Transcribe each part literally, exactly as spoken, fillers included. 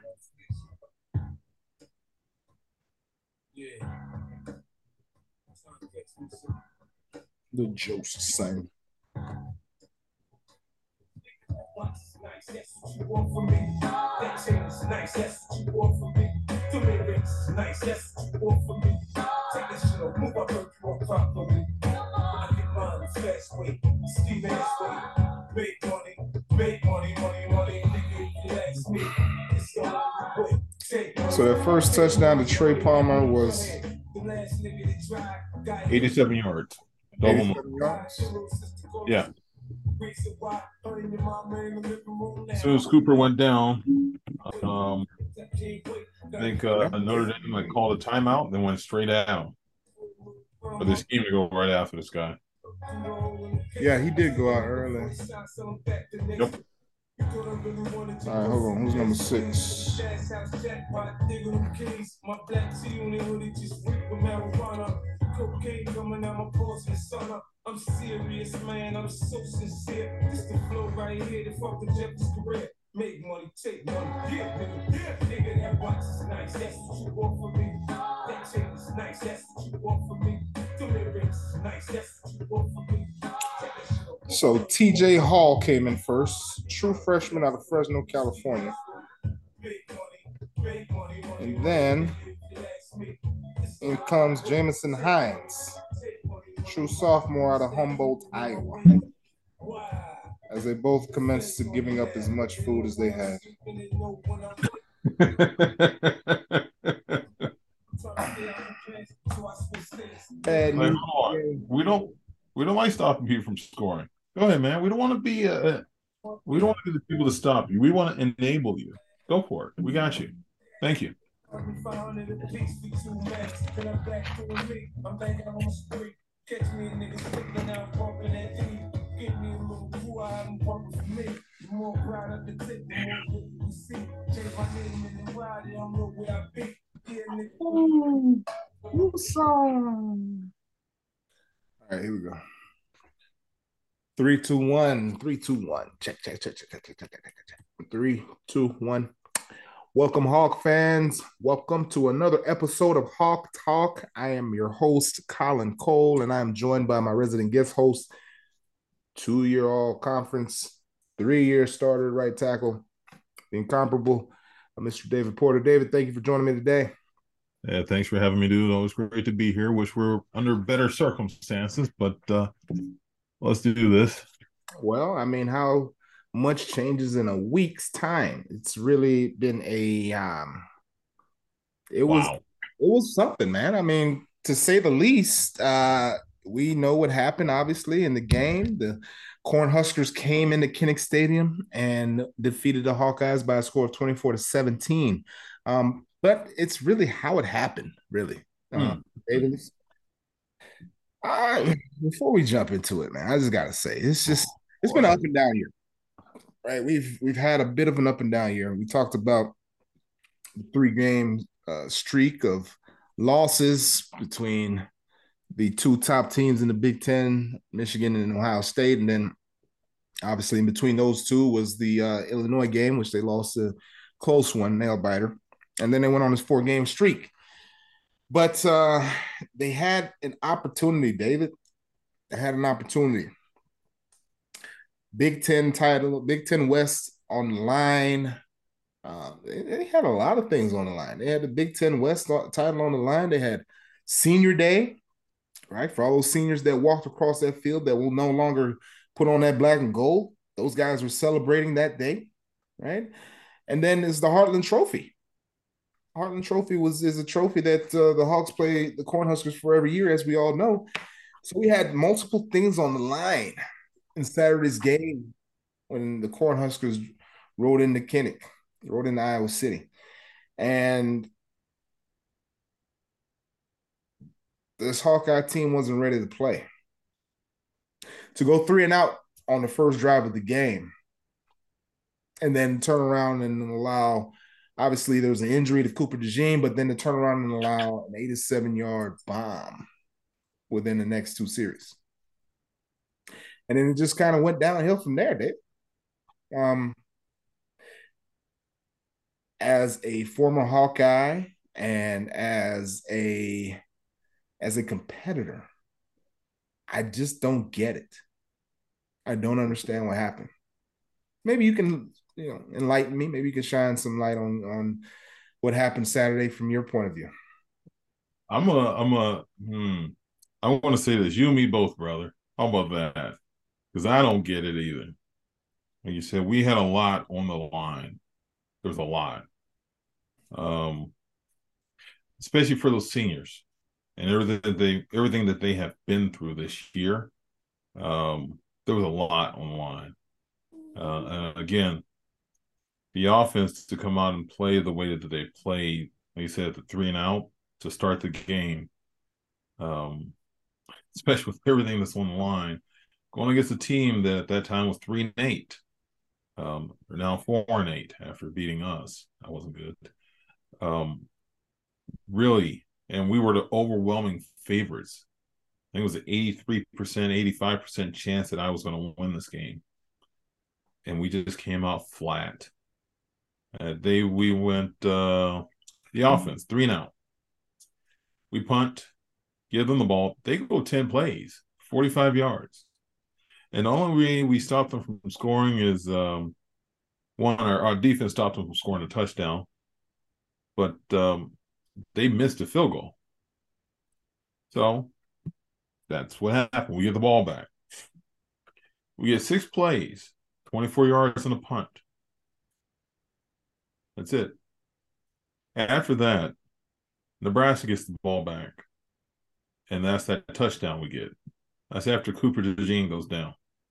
The Joseph sign. Nice, that's what you want from me. That chain is nice, that's what you want from me. The lyrics, nice, that's what you want from me. Take this shit up, move up, work you up properly. I get mine fast way, ski ass way. Make money, make money, money, money, nigga, if you ask me. It's the only way. So that first touchdown to Trey Palmer was eighty-seven yards. Double eighty-seven yards. Yeah. As soon as Cooper went down, um, I think uh, Notre Dame like called a timeout and then went straight out. But they schemed to go right after this guy. Yeah, he did go out early. Yep. All right, hold on. Who's number six? Cocaine coming out my pores and sun up. I'm serious, man. I'm so sincere. This the flow right here. The fucking Jeff's career. Make money, take money. Yeah, nigga. Yeah, nigga. That watch is nice. That's what you want from me. That chain is nice. That's what you want from me. The lyrics is nice. That's what you want from me. So T J Hall came in first, true freshman out of Fresno, California. And then in comes Jamison Hines, true sophomore out of Humboldt, Iowa, as they both commenced to giving up as much food as they had. And like, we don't we don't like stopping people from scoring. Go ahead, man. We don't want to be uh, we don't want to be the people to stop you. We want to enable you. Go for it. We got you. Thank you. All right, here we go. Three, two, one. Three, two, one. Check, check, check, check, check, check, check, check, check. Three, two, one. Welcome, Hawk fans. Welcome to another episode of Hawk Talk. I am your host, Colin Cole, and I am joined by my resident guest host, two-year all-conference, three-year starter right tackle, the incomparable, Mister David Porter. David, thank you for joining me today. Yeah, thanks for having me, dude. Always great to be here. Wish we we're under better circumstances, but uh, let's do this. Well, I mean, how much changes in a week's time? It's really been a um, it was wow. It was something, man. I mean, to say the least. Uh, we know what happened, obviously, in the game. The Cornhuskers came into Kinnick Stadium and defeated the Hawkeyes by a score of twenty-four to seventeen. Um, but it's really how it happened, really. Um, mm. I, before we jump into it, man, I just gotta say, it's just it's been an up and down year, right? We've we've had a bit of an up and down year. We talked about the three game uh, streak of losses between the two top teams in the Big Ten, Michigan and Ohio State, and then obviously in between those two was the uh, Illinois game, which they lost a close one, nail biter, and then they went on this four game streak. But uh, they had an opportunity, David. They had an opportunity. Big Ten title, Big Ten West on the line. Uh, they, they had a lot of things on the line. They had the Big Ten West title on the line. They had Senior Day, right? For all those seniors that walked across that field that will no longer put on that black and gold. Those guys were celebrating that day, right? And then there's the Heartland Trophy. Heartland Trophy was is a trophy that uh, the Hawks play the Cornhuskers for every year, as we all know. So we had multiple things on the line in Saturday's game when the Cornhuskers rode into Kinnick, rode into Iowa City. And this Hawkeye team wasn't ready to play. To go three and out on the first drive of the game and then turn around and allow, obviously there was an injury to Cooper DeJean, but then to turn around and allow an eighty-seven yard bomb within the next two series. And then it just kind of went downhill from there, Dave. Um, as a former Hawkeye and as a as a competitor, I just don't get it. I don't understand what happened. Maybe you can, you know, enlighten me. Maybe you can shine some light on on what happened Saturday from your point of view. I'm a, I'm a, hmm. I want to say this. You and me both, brother. How about that? Because I don't get it either. Like you said, we had a lot on the line. There's a lot, um, especially for those seniors and everything that they everything that they have been through this year. Um, there was a lot on the line. Uh, and again, the offense to come out and play the way that they played, like you said, the three and out to start the game, um, especially with everything that's on the line, going against a team that at that time was three and eight. Um, they're now four and eight after beating us. That wasn't good. Um, really, and we were the overwhelming favorites. I think it was an eighty-three percent, eighty-five percent chance that I was going to win this game. And we just came out flat. Uh, they we went uh, the offense three and out. We punt, give them the ball. They go ten plays, forty-five yards, and the only way we stopped them from scoring is um, one our, our defense stopped them from scoring a touchdown, but um, they missed a field goal. So that's what happened. We get the ball back. We get six plays, twenty-four yards and a punt. That's it. After that, Nebraska gets the ball back. And that's that touchdown we get. That's after Cooper DeJean goes down.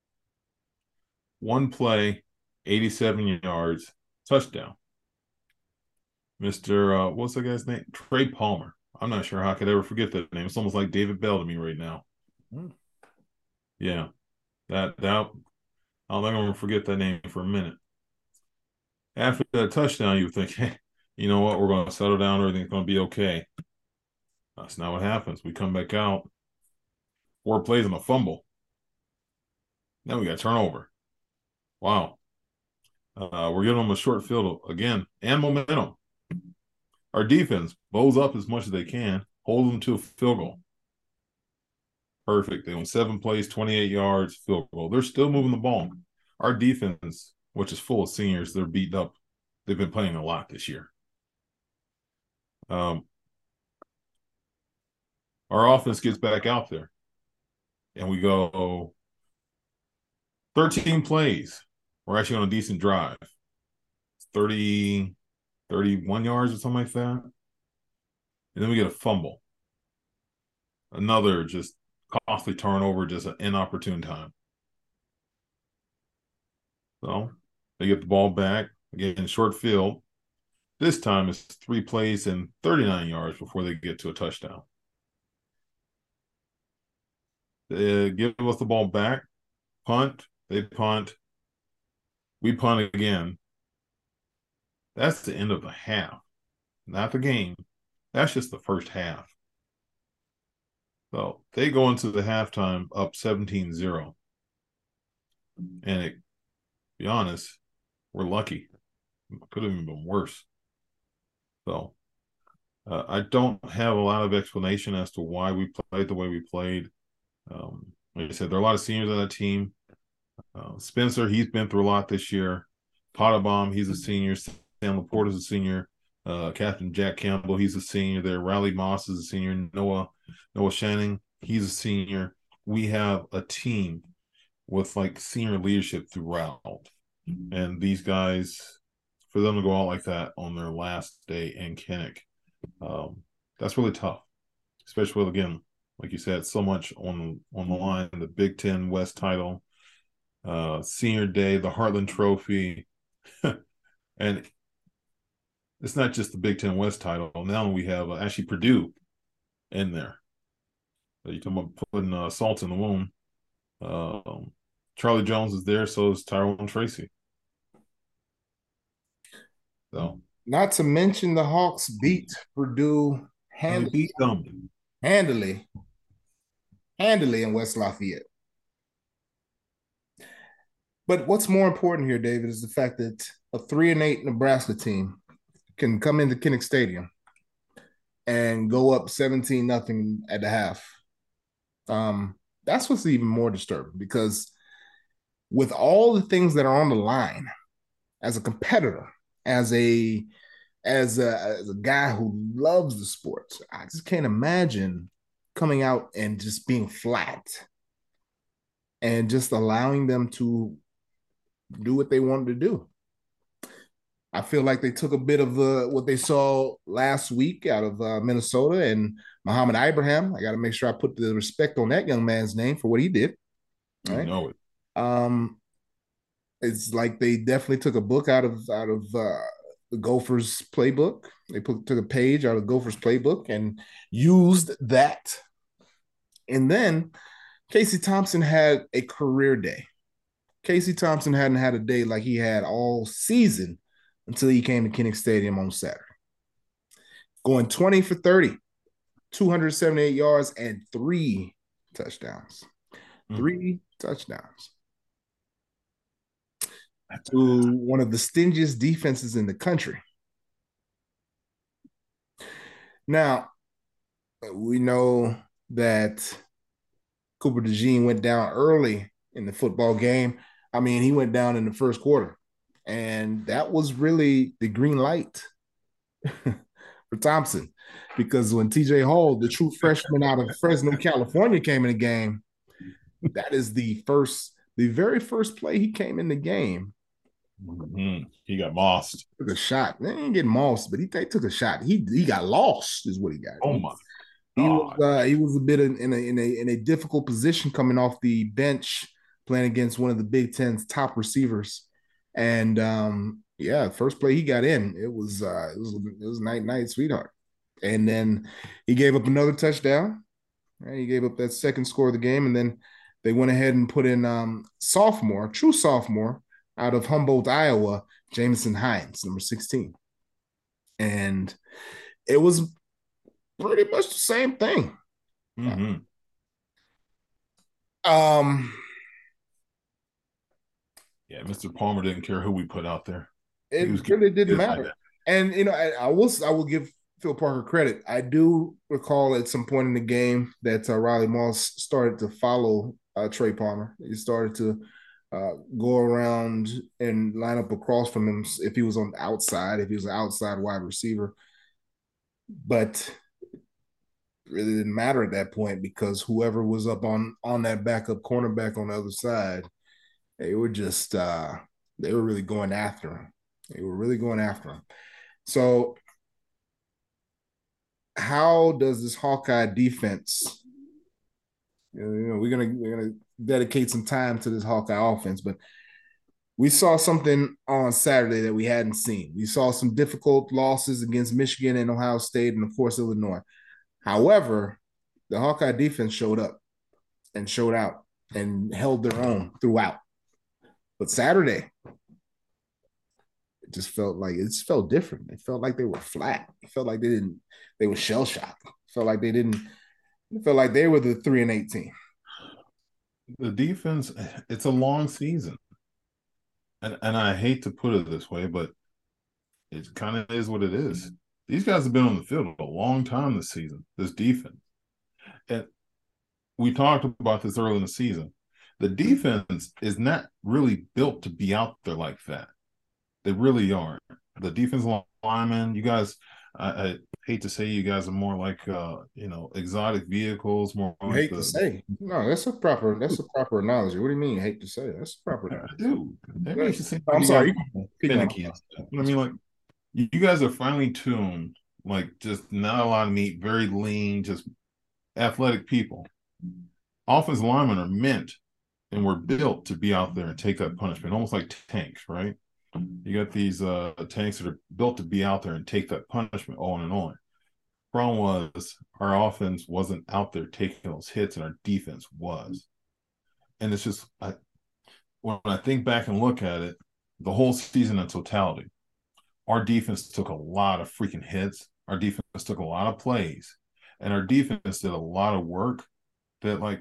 One play, eighty-seven yards, touchdown. Mister Uh, what's that guy's name? Trey Palmer. I'm not sure how I could ever forget that name. It's almost like David Bell to me right now. Mm. Yeah. That, that, I'll never forget that name for a minute. After that touchdown, you think, hey, you know what? We're going to settle down. Everything's going to be okay. That's not what happens. We come back out, four plays and a fumble. Then we got turnover. Wow. Uh, we're giving them a short field again and momentum. Our defense bows up as much as they can, hold them to a field goal. Perfect. They went seven plays, twenty-eight yards, field goal. They're still moving the ball. Our defense, which is full of seniors, they're beaten up. They've been playing a lot this year. Um, our offense gets back out there, and we go thirteen plays. We're actually on a decent drive. thirty, thirty-one yards or something like that. And then we get a fumble. Another just costly turnover, just an inopportune time. So they get the ball back, again, short field. This time it's three plays and thirty-nine yards before they get to a touchdown. They give us the ball back, punt, they punt, we punt again. That's the end of the half, not the game. That's just the first half. So they go into the halftime up seventeen zero. And it, to be honest, we're lucky. Could have even been worse. So uh, I don't have a lot of explanation as to why we played the way we played. Um, like I said, there are a lot of seniors on that team. Uh, Spencer, he's been through a lot this year. Pottebaum, he's a senior. Sam Laporte is a senior. Uh, Captain Jack Campbell, he's a senior there. Riley Moss is a senior. Noah Noah Shannon, he's a senior. We have a team with like senior leadership throughout. And these guys, for them to go out like that on their last day in Kinnick, um, that's really tough. Especially with, again, like you said, so much on on the line, the Big Ten West title, uh, senior day, the Heartland Trophy. And it's not just the Big Ten West title. Now we have uh, actually Purdue in there. So you're talking about putting uh, salt in the wound. Um, Charlie Jones is there, so is Tyrone Tracy. So, not to mention the Hawks beat Purdue handily, beat them. handily, handily in West Lafayette. But what's more important here, David, is the fact that a three and eight Nebraska team can come into Kinnick Stadium and go up seventeen nothing at the half. Um, that's what's even more disturbing because with all the things that are on the line as a competitor, as a as a, as a guy who loves the sport, I just can't imagine coming out and just being flat and just allowing them to do what they wanted to do. I feel like they took a bit of the what they saw last week out of uh, Minnesota and Muhammad Ibrahim. I got to make sure I put the respect on that young man's name for what he did. You Right? know it. Um, it's like they definitely took a book out of out of uh, the Gophers playbook. They put, took a page out of the Gophers playbook and used that. And then Casey Thompson had a career day. Casey Thompson hadn't had a day like he had all season until he came to Kinnick Stadium on Saturday. Going twenty for thirty, two hundred seventy-eight yards, and three touchdowns. Mm-hmm. Three touchdowns. To one of the stingiest defenses in the country. Now, we know that Cooper DeJean went down early in the football game. I mean, he went down in the first quarter. And that was really the green light for Thompson. Because when T J Hall, the true freshman out of Fresno, California, came in the game, that is the first, the very first play he came in the game. Mm-hmm. He got mossed. Took a shot. They didn't get mossed, but he, he took a shot. He he got lost, is what he got. Oh he, my he was uh, he was a bit in, in a in a in a difficult position coming off the bench, playing against one of the Big Ten's top receivers. And um, yeah, first play he got in, it was uh, it was it was night night, sweetheart. And then he gave up another touchdown. Right? He gave up that second score of the game, and then they went ahead and put in um, sophomore, true sophomore out of Humboldt, Iowa, Jamison Hines, number sixteen. And it was pretty much the same thing. Mm-hmm. Um, yeah, Mister Palmer didn't care who we put out there. It really didn't matter. And, you know, I, I will I will give Phil Parker credit. I do recall at some point in the game that uh, Riley Moss started to follow uh, Trey Palmer. He started to uh, go around and line up across from him if he was on the outside, if he was an outside wide receiver. But it really didn't matter at that point because whoever was up on on that backup cornerback on the other side, they were just uh, they were really going after him. They were really going after him. So how does this Hawkeye defense, you know, we're gonna we're gonna dedicate some time to this Hawkeye offense, but we saw something on Saturday that we hadn't seen. We saw some difficult losses against Michigan and Ohio State and, of course, Illinois. However, the Hawkeye defense showed up and showed out and held their own throughout. But Saturday, it just felt like it just felt different. It felt like they were flat. It felt like they didn't, they were shell shocked. It felt like they didn't, it felt like they were the three and eighteen. The defense, it's a long season. And and I hate to put it this way, but it kind of is what it is. These guys have been on the field a long time this season, this defense. And we talked about this early in the season. The defense is not really built to be out there like that. They really aren't. The defensive linemen, you guys, I, I hate to say you guys are more like, uh, you know, exotic vehicles. More I like hate the, to say. No, that's a proper, that's a proper analogy. What do you mean you hate to say? That's a proper analogy. I do. That makes it seem like I'm you sorry. guys finicky and stuff. You know what I mean? Like, you, you guys are finely tuned, like just not a lot of meat, very lean, just athletic people. Offensive linemen are meant and were built to be out there and take that punishment, almost like tanks, right? You got these uh, tanks that are built to be out there and take that punishment on and on. Problem was our offense wasn't out there taking those hits, and our defense was. And it's just I, when I think back and look at it, the whole season in totality, our defense took a lot of freaking hits. Our defense took a lot of plays, and our defense did a lot of work that, like,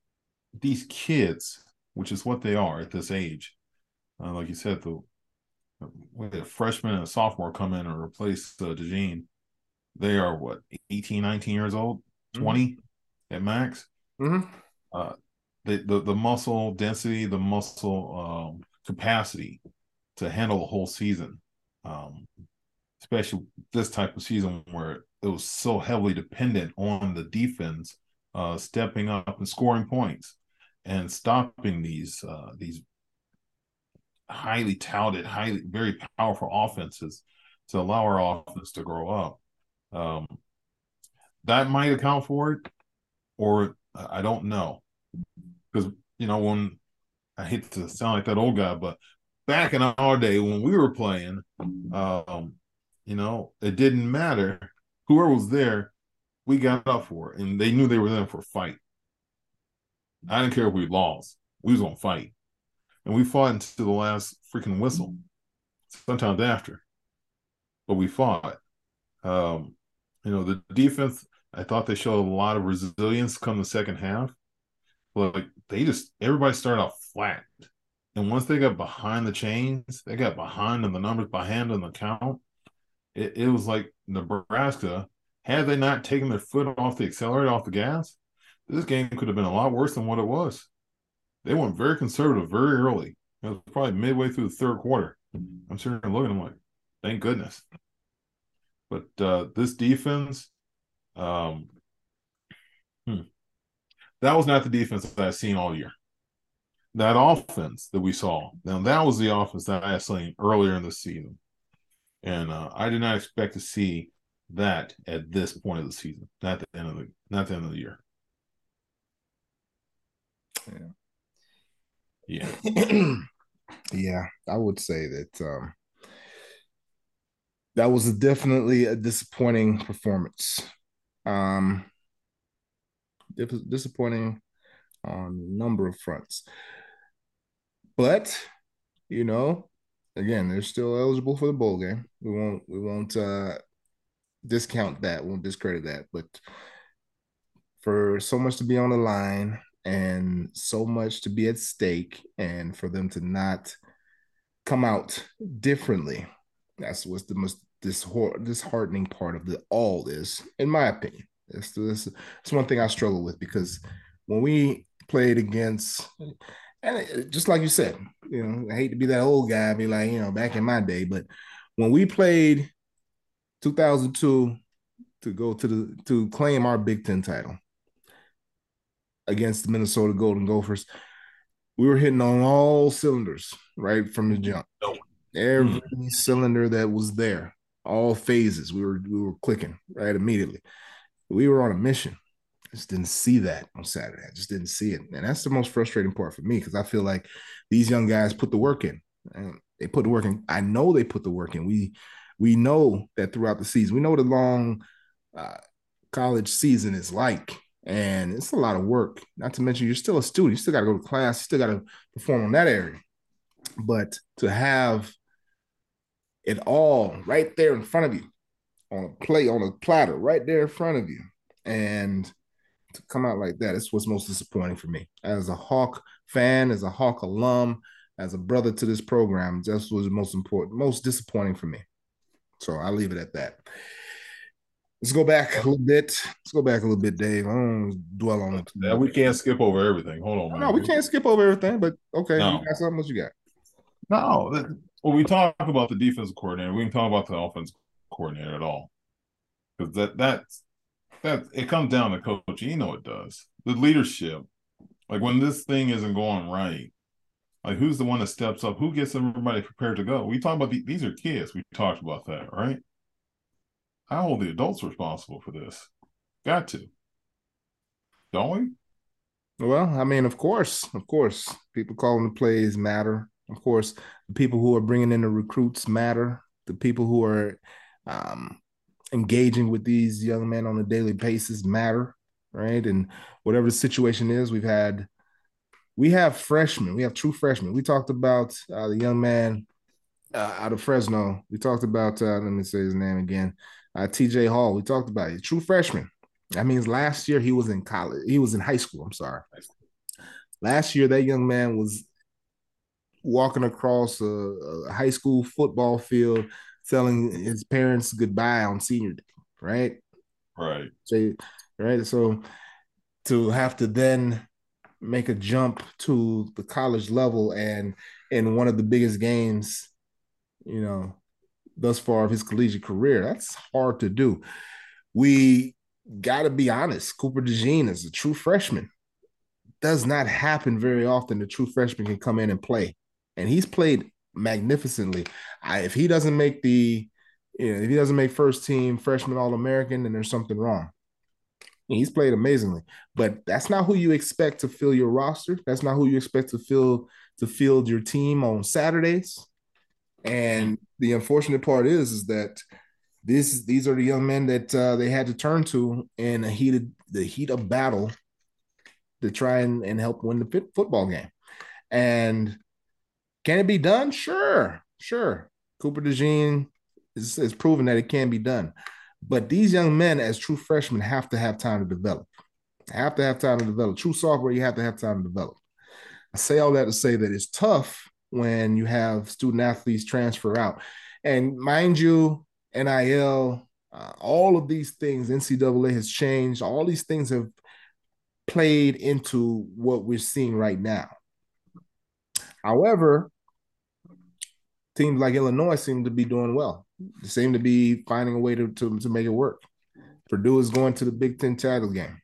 these kids, which is what they are at this age, uh, like you said, the with a freshman and a sophomore come in and replace uh, DeJean. They are what, eighteen, nineteen years old, twenty mm-hmm. at max. Mm-hmm. Uh, the, the the muscle density, the muscle um, capacity to handle a whole season, um, especially this type of season where it was so heavily dependent on the defense uh, stepping up and scoring points and stopping these uh, these highly touted, highly very powerful offenses to allow our offense to grow up. Um, that might account for it, or I don't know, because you know when I hate to sound like that old guy, but back in our day when we were playing, um, you know, it didn't matter whoever was there, we got up for it, and they knew they were there for a fight. I didn't care if we lost; we was gonna fight, and we fought until the last freaking whistle. Sometimes after, but we fought. Um, you know, the defense, I thought they showed a lot of resilience come the second half. But like they just everybody started out flat. And once they got behind the chains, they got behind in the numbers, behind in the count. It, it was like Nebraska, had they not taken their foot off the accelerator, off the gas, this game could have been a lot worse than what it was. They went very conservative very early. It was probably midway through the third quarter. I'm sitting there looking, I'm like, thank goodness. But uh, this defense, um, hmm, that was not the defense that I've seen all year. That offense that we saw, now that was the offense that I had seen earlier in the season. And uh, I did not expect to see that at this point of the season, not the end of the not the end of the year. Yeah. Yeah. Yeah, I would say that um, that was a definitely a disappointing performance. Um, disappointing on a number of fronts. But, you know, again, they're still eligible for the bowl game. We won't we won't uh, discount that, won't discredit that. But for so much to be on the line and so much to be at stake, and for them to not come out differently, that's what's the most disheartening part of the all is, in my opinion. It's, this, it's one thing I struggle with, because when we played against, and it, just like you said, you know, I hate to be that old guy, be like, you know, back in my day, but when we played two thousand two to go to the to claim our Big Ten title against the Minnesota Golden Gophers, we were hitting on all cylinders right from the jump. Every mm-hmm. cylinder that was there, all phases, we were we were clicking right immediately. We were on a mission. I just didn't see that on Saturday. I just didn't see it, and that's the most frustrating part for me, because I feel like these young guys put the work in. And they put the work in. I know they put the work in. We we know that throughout the season. We know what a long uh, college season is like, and it's a lot of work. Not to mention, you're still a student. You still got to go to class. You still got to perform on that area. But to have it all right there in front of you on a plate, on a platter, right there in front of you, and to come out like that, it's what's most disappointing for me. As a Hawk fan, as a Hawk alum, as a brother to this program, that's what's most important, most disappointing for me. So I'll leave it at that. Let's go back a little bit. Let's go back a little bit, Dave. I don't dwell on it. Yeah, we can't skip over everything. Hold on, man. No, we can't skip over everything, but okay. No. You got something? What you got? No. When we talk about the defensive coordinator, we can talk about the offensive coordinator at all. Because that that's that it comes down to coach. You know it does. The leadership. Like when this thing isn't going right, like who's the one that steps up? Who gets everybody prepared to go? We talk about the, these are kids. We talked about that, right? I hold the adults responsible for this. Got to. Don't we? Well, I mean, of course, of course. People calling the plays matter. Of course, the people who are bringing in the recruits matter. The people who are um, engaging with these young men on a daily basis matter, right? And whatever the situation is, we've had, we have freshmen. We have true freshmen. We talked about uh, the young man uh, out of Fresno. We talked about, uh, let me say his name again, uh, T J Hall. We talked about it. True freshman. That means last year he was in college. He was in high school. I'm sorry. Last year, that young man was walking across a, a high school football field, telling his parents goodbye on senior day, right? Right. So, right. So to have to then make a jump to the college level and in one of the biggest games, you know, thus far of his collegiate career, that's hard to do. We got to be honest. Cooper DeJean is a true freshman. Does not happen very often. The true freshman can come in and play, and he's played magnificently. I, if he doesn't make the, you know, if he doesn't make first team freshman All American, then there's something wrong. He's played amazingly, but that's not who you expect to fill your roster. That's not who you expect to fill to field your team on Saturdays. And the unfortunate part is, is that this these are the young men that uh, they had to turn to in a heated the heat of battle to try and, and help win the football game. And can it be done? Sure, sure. Cooper DeJean is, is proven that it can be done. But these young men, as true freshmen, have to have time to develop. Have to have time to develop. True sophomore, you have to have time to develop. I say all that to say that it's tough when you have student athletes transfer out. And mind you, N I L, uh, all of these things, N C double A has changed. All these things have played into what we're seeing right now. However, teams like Illinois seem to be doing well. They seem to be finding a way to, to, to make it work. Purdue is going to the Big Ten title game.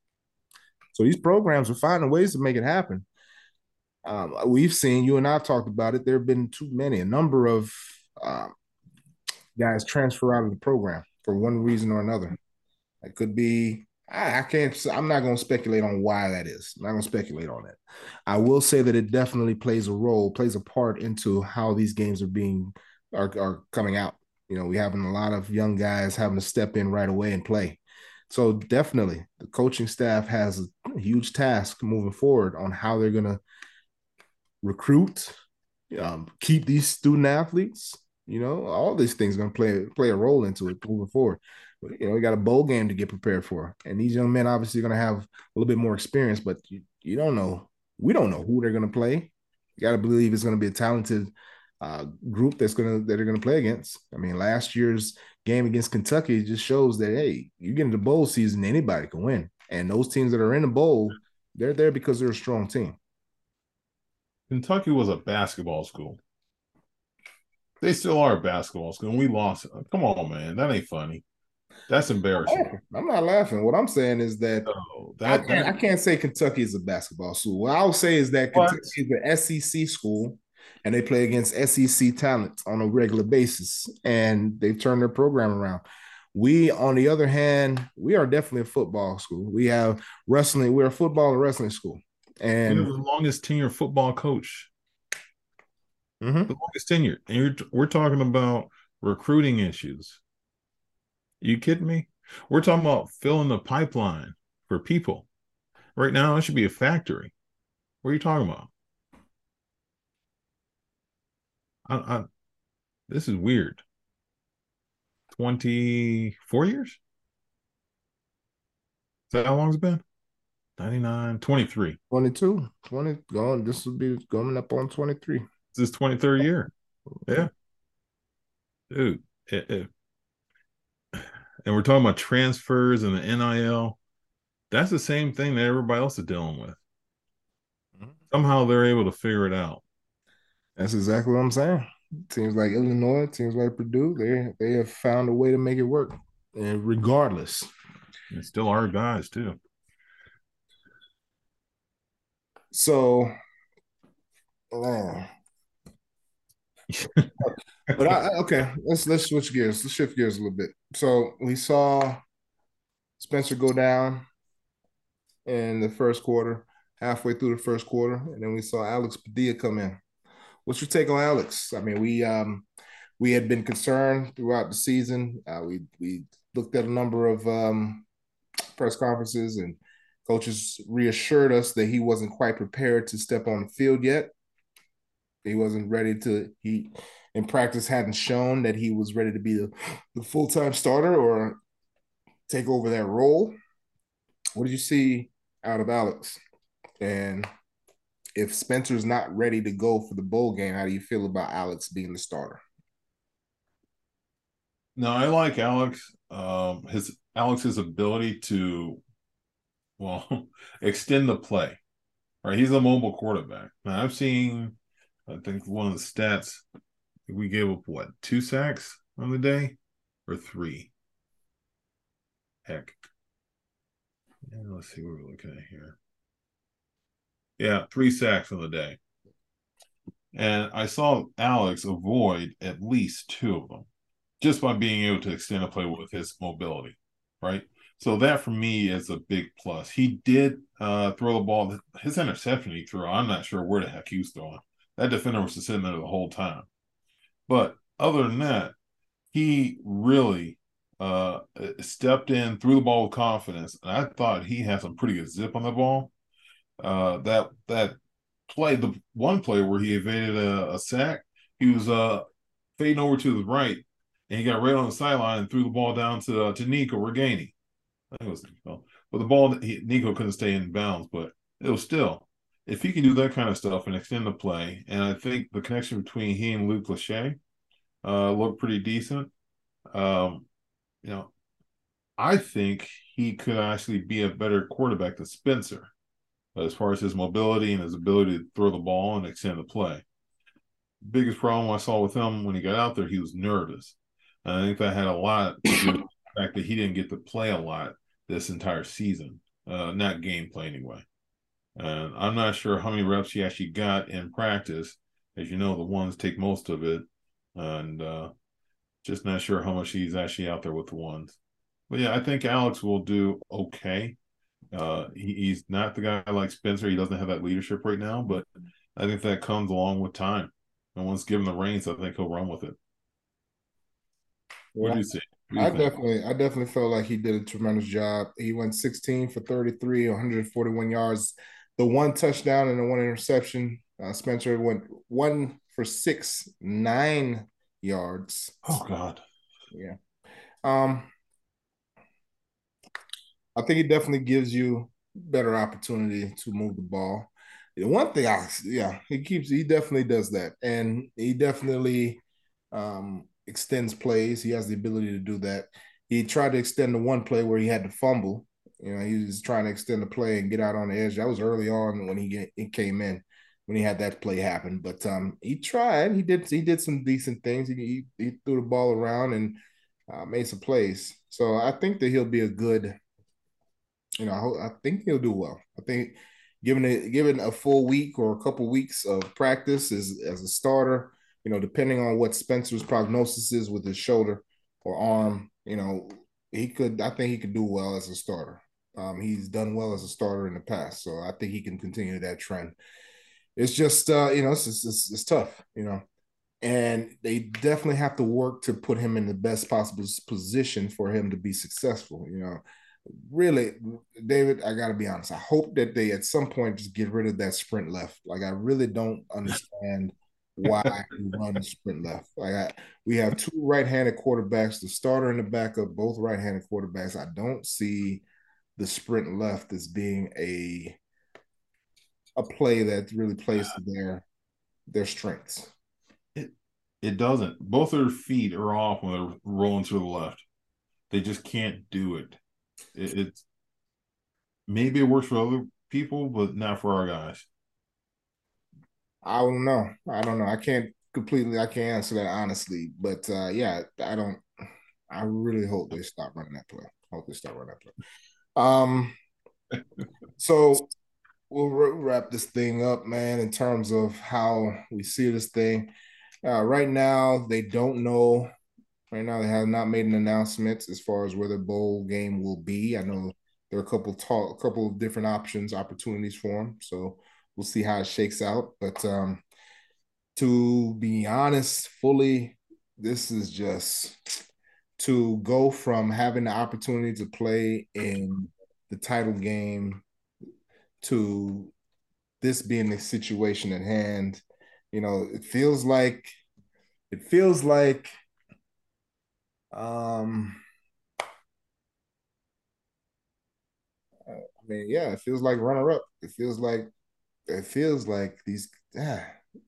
So these programs are finding ways to make it happen. Um, we've seen, you and I have talked about it, there have been too many, a number of um, guys transfer out of the program for one reason or another. It could be, I, I can't, I'm not going to speculate on why that is. I'm not going to speculate on that. I will say that it definitely plays a role, plays a part into how these games are being, are, are coming out. You know, we having a lot of young guys having to step in right away and play. So definitely the coaching staff has a huge task moving forward on how they're going to recruit, um, keep these student athletes. You know, all these things are going to play play a role into it moving forward. You know, we got a bowl game to get prepared for, and these young men obviously are going to have a little bit more experience, but you, you don't know. We don't know who they're going to play. You got to believe it's going to be a talented uh, group that's going to that are going to play against. I mean, last year's game against Kentucky just shows that hey, you get into the bowl season, anybody can win, and those teams that are in the bowl, they're there because they're a strong team. Kentucky was a basketball school. They still are a basketball school, and we lost. Come on, man. That ain't funny. That's embarrassing. I'm not laughing. What I'm saying is that, no, that, I, can't, that I can't say Kentucky is a basketball school. What I'll say is that what? Kentucky is an S E C school, and they play against S E C talent on a regular basis, and they've turned their program around. We, on the other hand, we are definitely a football school. We have wrestling. We're a football and wrestling school. And you're the longest tenured football coach. Mm-hmm. The longest tenure. And you're, we're talking about recruiting issues. You kidding me? We're talking about filling the pipeline for people. Right now, it should be a factory. What are you talking about? I, I, this is weird. twenty-four years? Is that how long it's been? ninety-nine, twenty-three. twenty-two, twenty, going, this will be coming up on twenty-three. This is twenty-third year. Yeah. Dude, it, it, and we're talking about transfers and the N I L. That's the same thing that everybody else is dealing with. Mm-hmm. Somehow they're able to figure it out. That's exactly what I'm saying. Teams like Illinois, teams like Purdue, they they have found a way to make it work, and regardless. And still our guys too. So, man. But I, okay, let's let's switch gears. Let's shift gears a little bit. So we saw Spencer go down in the first quarter, halfway through the first quarter, and then we saw Alex Padilla come in. What's your take on Alex? I mean, we um we had been concerned throughout the season. Uh, we we looked at a number of um, press conferences, and coaches reassured us that he wasn't quite prepared to step on the field yet. He wasn't ready to. He in practice hadn't shown that he was ready to be the, the full-time starter or take over that role. What did you see out of Alex? And if Spencer's not ready to go for the bowl game, how do you feel about Alex being the starter? No, I like Alex. Um, his Alex's ability to, well, extend the play. Right, he's a mobile quarterback. Now I've seen, I think one of the stats we gave up what two sacks on the day, or three. Heck, yeah, let's see what we're looking at here. Yeah, three sacks on the day, and I saw Alex avoid at least two of them just by being able to extend a play with his mobility, right? So that for me is a big plus. He did uh, throw the ball. His interception he threw, I'm not sure where the heck he was throwing. That defender was just sitting there the whole time. But other than that, he really uh, stepped in, threw the ball with confidence, and I thought he had some pretty good zip on the ball. Uh, that that play, the one play where he evaded a, a sack, he was uh, fading over to the right, and he got right on the sideline and threw the ball down to uh, to Nico Reganey. I think it was Nico, but the ball he, Nico couldn't stay in bounds. But it was still, if he can do that kind of stuff and extend the play, and I think the connection between he and Luke Lachey uh, looked pretty decent. Um, you know, I think he could actually be a better quarterback than Spencer as far as his mobility and his ability to throw the ball and extend the play. Biggest problem I saw with him when he got out there, he was nervous. And I think that had a lot to do with the fact that he didn't get to play a lot this entire season, uh, not gameplay anyway. And I'm not sure how many reps he actually got in practice. As you know, the ones take most of it. And uh, just not sure how much he's actually out there with the ones. But yeah, I think Alex will do okay. Uh, he, he's not the guy like Spencer. He doesn't have that leadership right now, but I think that comes along with time. And once given the reins, I think he'll run with it. What Yeah, do you see? What do you I think? definitely, I definitely felt like he did a tremendous job. He went sixteen for thirty-three, one hundred forty-one yards, the one touchdown and the one interception. Uh, Spencer went one for six, nine yards. Oh God. Yeah. Um, I think it definitely gives you better opportunity to move the ball. The one thing I, yeah, he keeps, he definitely does that, and he definitely um, extends plays. He has the ability to do that. He tried to extend the one play where he had to fumble. You know, he was trying to extend the play and get out on the edge. That was early on when he get, he came in when he had that play happen. But um, he tried. He did. He did some decent things. He he, he threw the ball around and uh, made some plays. So I think that he'll be a good, you know, I, I think he'll do well. I think given it given a full week or a couple weeks of practice as as a starter, you know, depending on what Spencer's prognosis is with his shoulder or arm, you know, he could. I think he could do well as a starter. Um, he's done well as a starter in the past, so I think he can continue that trend. It's just, uh, you know, it's, it's it's it's tough, you know, and they definitely have to work to put him in the best possible position for him to be successful. You know, really, David, I got to be honest. I hope that they at some point just get rid of that sprint left. Like, I really don't understand why we run sprint left. Like, I, we have two right-handed quarterbacks, the starter and the backup, both right-handed quarterbacks. I don't see the sprint left as being a a play that really plays to their their strengths. It it doesn't. Both their feet are off when they're rolling to the left. They just can't do it. it it's maybe it works for other people, but not for our guys. I don't know. I don't know. I can't completely. I can't answer that honestly. But uh, yeah, I don't. I really hope they stop running that play. I hope they stop running that play. Um. So we'll wrap this thing up, man. In terms of how we see this thing, uh, right now they don't know. Right now they have not made an announcement as far as where the bowl game will be. I know there are a couple talk, a couple of different options, opportunities for them. So we'll see how it shakes out. But um, to be honest, fully, this is just to go from having the opportunity to play in the title game to this being the situation at hand. You know, it feels like it feels like um I mean, yeah, it feels like runner up. It feels like it feels like these, ah,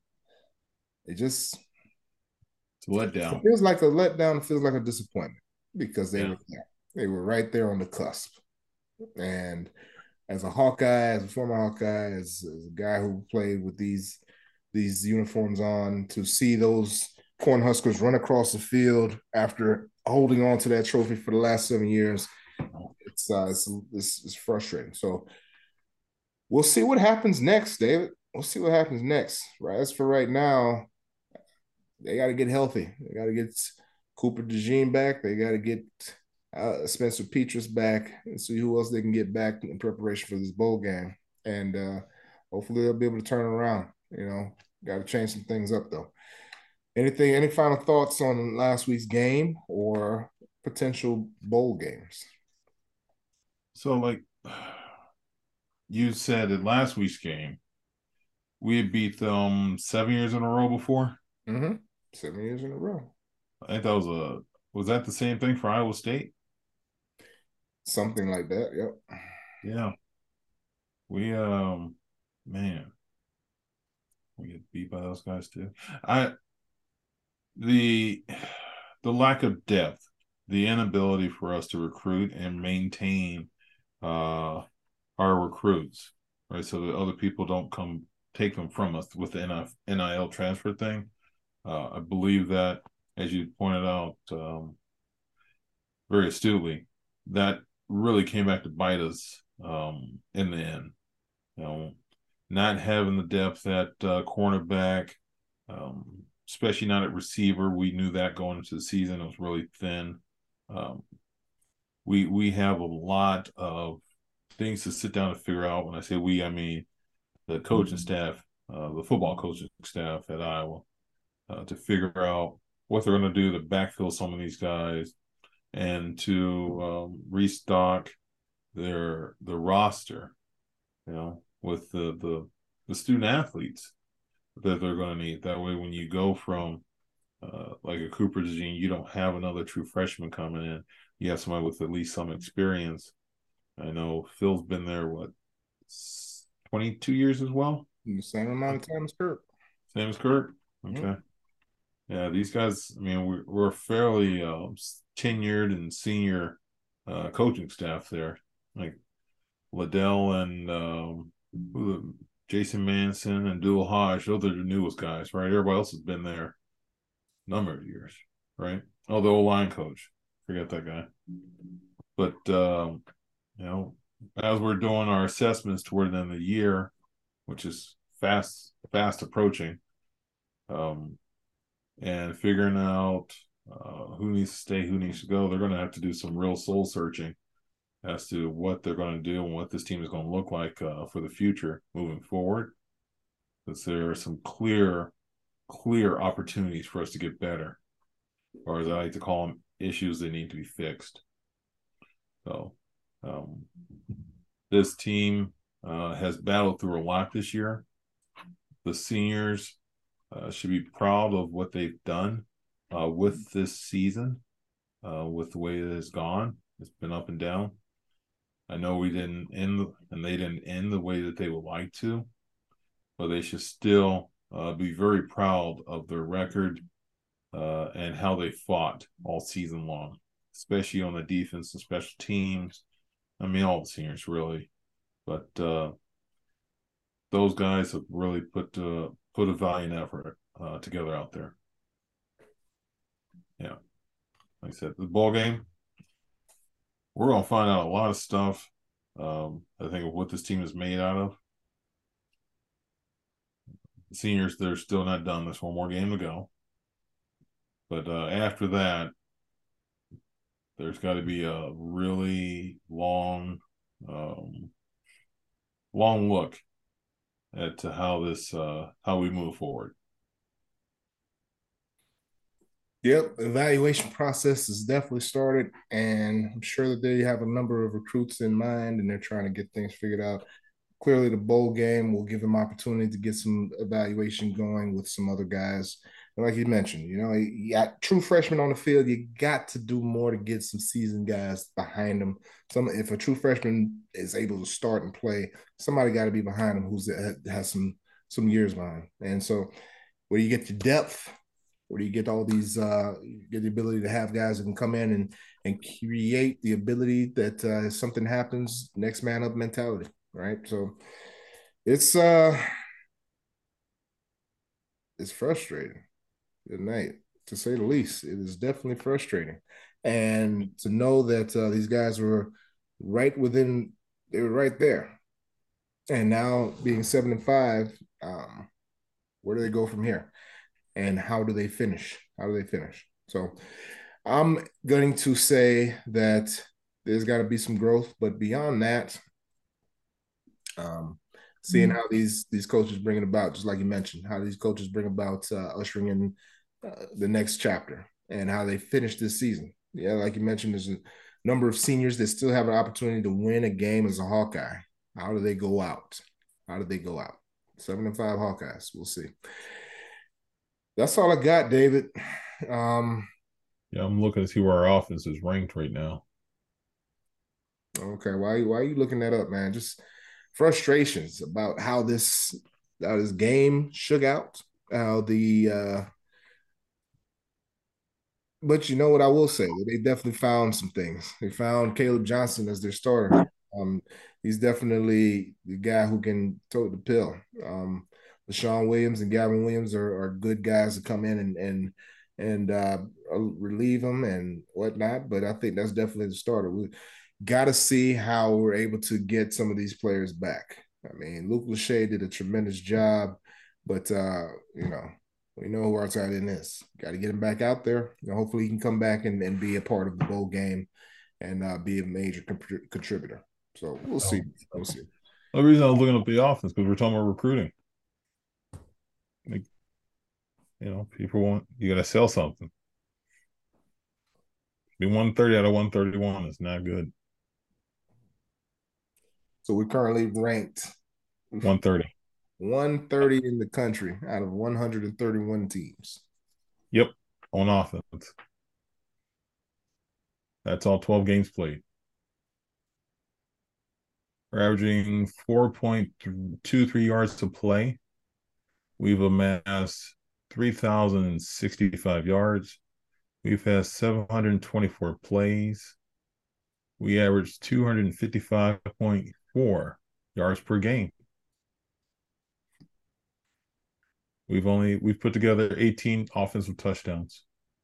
it just It's a it letdown. feels like a letdown. It feels like a disappointment because they Yeah. were there. They were right there on the cusp. And as a Hawkeye, as a former Hawkeye, as, as a guy who played with these these uniforms on, to see those Cornhuskers run across the field after holding on to that trophy for the last seven years, it's uh, it's, it's, it's frustrating. So we'll see what happens next, David. We'll see what happens next. Right, as for right now, they got to get healthy. They got to get Cooper DeJean back. They got to get uh, Spencer Petras back and see who else they can get back in preparation for this bowl game. And uh, hopefully they'll be able to turn around. You know, got to change some things up though. Anything? Any final thoughts on last week's game or potential bowl games? So, like you said in last week's game, we had beat them seven years in a row before. Mm-hmm. Seven years in a row. I think that was a was that the same thing for Iowa State? Something like that. Yep. Yeah. We um man, we get beat by those guys too. I the the lack of depth, the inability for us to recruit and maintain uh our recruits, right? So that other people don't come take them from us with the N I L transfer thing. Uh, I believe that, as you pointed out um, very astutely, that really came back to bite us um, in the end. You know, not having the depth at uh, cornerback, um, especially not at receiver. We knew that going into the season. It was really thin. Um, we we have a lot of things to sit down and figure out. When I say we, I mean the coaching staff, uh, the football coaching staff at Iowa, uh, to figure out what they're going to do to backfill some of these guys and to um, restock their the roster, you know, with the the, the student athletes that they're going to need. That way, when you go from uh, like a Cooper DeJean, you don't have another true freshman coming in. You have somebody with at least some experience. I know Phil's been there, what, twenty-two years as well? In the same amount of time as Kirk. Same as Kirk? Okay. Mm-hmm. Yeah, these guys, I mean, we're, we're fairly uh, tenured and senior uh, coaching staff there. Like Liddell and um, Jason Manson and Dual Hodge, those are the newest guys, right? Everybody else has been there a number of years, right? Oh, the old line coach. Forget that guy. But, um, you know, as we're doing our assessments toward the end of the year, which is fast, fast approaching, um, and figuring out uh, who needs to stay, who needs to go, they're going to have to do some real soul searching as to what they're going to do and what this team is going to look like uh, for the future moving forward. Because there are some clear, clear opportunities for us to get better, or as I like to call them, issues that need to be fixed. So um, this team uh, has battled through a lot this year. The seniors uh, should be proud of what they've done uh, with this season, uh, with the way it has gone. It's been up and down. I know we didn't end, and they didn't end the way that they would like to, but they should still uh, be very proud of their record uh, and how they fought all season long, especially on the defense and special teams. I mean, all the seniors really, but uh, those guys have really put uh, put a valiant effort uh, together out there. Yeah, like I said, the ball game, we're gonna find out a lot of stuff. Um, I think of what this team is made out of. The seniors, they're still not done. There's one more game to go, but uh, after that, there's got to be a really long, um, long look at how this uh, how we move forward. Yep, evaluation process is definitely started, and I'm sure that they have a number of recruits in mind, and they're trying to get things figured out. Clearly, the bowl game will give them opportunity to get some evaluation going with some other guys like you mentioned, you know, you got true freshmen on the field. You got to do more to get some seasoned guys behind them. Some if a true freshman is able to start and play, somebody got to be behind him who's has some some years behind. And so, where you get your depth, where you get all these, uh, you get the ability to have guys who can come in and and create the ability that uh, if something happens, next man up mentality, right? So it's uh it's frustrating. Good night, to say the least. It is definitely frustrating, and to know that uh, these guys were right within, they were right there, and now being seven and five, um, where do they go from here, and how do they finish? How do they finish? So, I'm going to say that there's got to be some growth, but beyond that, um, seeing how these these coaches bring it about, just like you mentioned, how these coaches bring about uh, ushering in uh, the next chapter and how they finish this season. Yeah, like you mentioned, there's a number of seniors that still have an opportunity to win a game as a Hawkeye. How do they go out? How do they go out? Seven and five Hawkeyes. We'll see. That's all I got, David. Um, yeah, I'm looking to see where our offense is ranked right now. Okay, why why are you looking that up, man? Just frustrations about how this how this game shook out. How the uh but you know what I will say? They definitely found some things. They found Caleb Johnson as their starter. Um, he's definitely the guy who can tote the pill. Um, LaShawn Williams and Gavin Williams are, are good guys to come in and and and uh, relieve them and whatnot. But I think that's definitely the starter. We got to see how we're able to get some of these players back. I mean, Luke Lachey did a tremendous job, but uh, you know, we know who our tight end is. Got to get him back out there. You know, hopefully, he can come back and, and be a part of the bowl game and uh, be a major comp- contributor. So we'll see. We'll see. The reason I was looking up the offense because we're talking about recruiting. Like, you know, people want you got to sell something. Be one thirty out of one thirty-one is not good. So we're currently ranked one thirty. one thirty in the country out of one hundred thirty-one teams. Yep, on offense. That's all twelve games played. We're averaging four point two three yards to play. We've amassed three thousand sixty-five yards. We've had seven hundred twenty-four plays. We averaged two hundred fifty-five point four yards per game. We've only we've put together eighteen offensive touchdowns.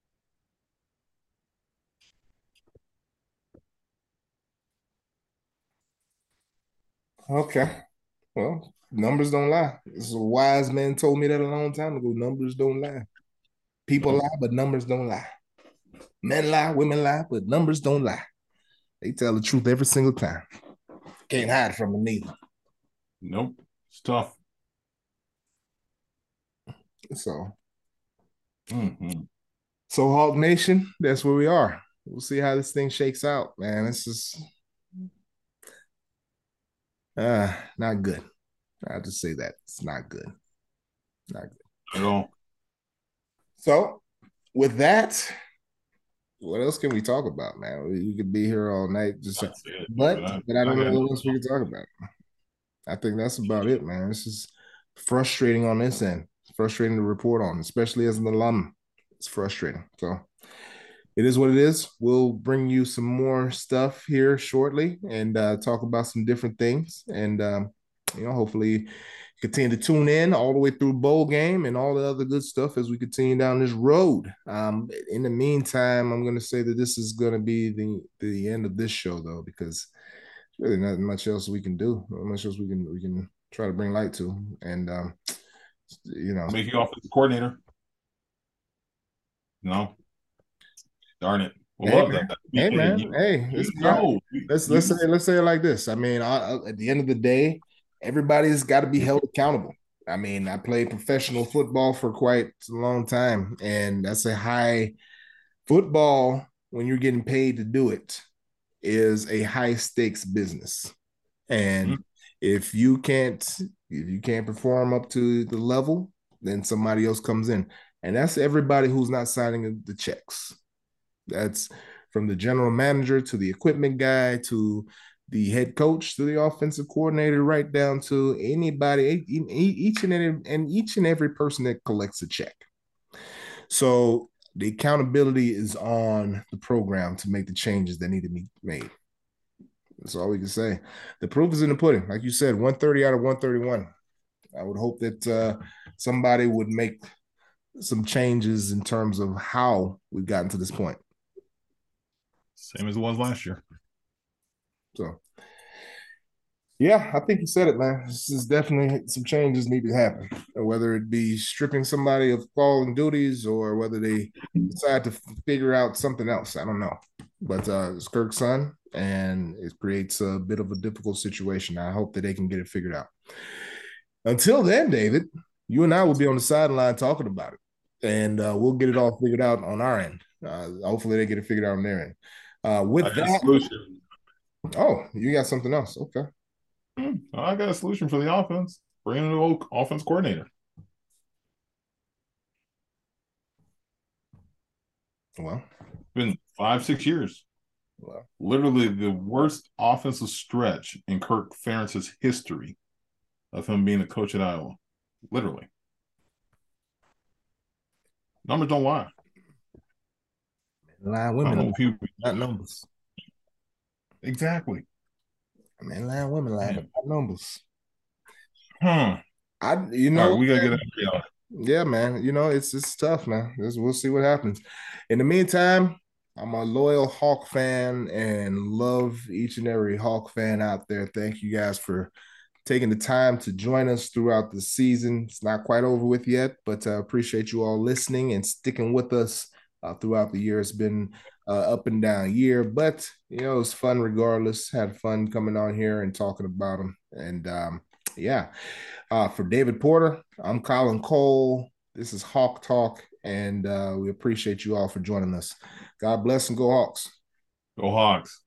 Okay. Well, numbers don't lie. This is a wise man told me that a long time ago. Numbers don't lie. People nope. lie, but numbers don't lie. Men lie, women lie, but numbers don't lie. They tell the truth every single time. Can't hide from them neither. Nope. It's tough. So, mm-hmm. So Hawk Nation, that's where we are. We'll see how this thing shakes out, man. This is uh not good. I'll just say that. It's not good. Not good. At all. So with that, what else can we talk about, man? We could be here all night. Just but, but, I, but I don't I know what else we can talk about. I think that's about it, man. This is frustrating on this end. It's frustrating to report on, especially as an alum. It's frustrating. So it is what it is. We'll bring you some more stuff here shortly and uh, talk about some different things. And, um, you know, hopefully continue to tune in all the way through bowl game and all the other good stuff as we continue down this road. Um, in the meantime, I'm going to say that this is going to be the, the end of this show, though, because there's really not much else we can do. Not much else we can we can try to bring light to. And, um, you know. Make you offensive coordinator. No. Darn it. We'll hey, love man. that. Hey man, you, hey, let's, no, let's let's say let's say it like this. I mean, I, at the end of the day, everybody's got to be held accountable. I mean, I played professional football for quite a long time, and that's a high football when you're getting paid to do it is a high stakes business. And mm-hmm. if you can't if you can't perform up to the level, then somebody else comes in. And that's everybody who's not signing the checks. That's from the general manager to the equipment guy to the head coach to the offensive coordinator, right down to anybody, each and every, and each and every person that collects a check. So the accountability is on the program to make the changes that need to be made. That's all we can say. The proof is in the pudding. Like you said, one thirty out of one thirty-one. I would hope that uh, somebody would make some changes in terms of how we've gotten to this point. Same as it was last year. So, yeah, I think you said it, man. This is definitely some changes need to happen, whether it be stripping somebody of falling duties or whether they decide to figure out something else. I don't know. But uh, it's Kirk's son, and it creates a bit of a difficult situation. I hope that they can get it figured out. Until then, David, you and I will be on the sideline talking about it, and uh, we'll get it all figured out on our end. Uh, hopefully, they get it figured out on their end. Uh, with that, solution. Oh, you got something else? Okay. Hmm, I got a solution for the offense. Bring in a new offense coordinator. Well, it's been five, six years. Well, literally the worst offensive stretch in Kirk Ferentz's history of him being a coach at Iowa. Literally. Numbers don't lie. Lie women lie, people, not numbers. Exactly. Man, lie women lie, but not numbers. Huh. I you know right, we gotta get out of here. Yeah, man. You know, it's it's tough, man. It's, we'll see what happens. In the meantime, I'm a loyal Hawk fan and love each and every Hawk fan out there. Thank you guys for taking the time to join us throughout the season. It's not quite over with yet, but I uh, appreciate you all listening and sticking with us uh, throughout the year. It's been uh, up and down year, but you know, it's fun regardless. Had fun coming on here and talking about them. And um, yeah, uh, for David Porter, I'm Colin Cole. This is Hawk Talk, and uh, we appreciate you all for joining us. God bless and go Hawks. Go Hawks.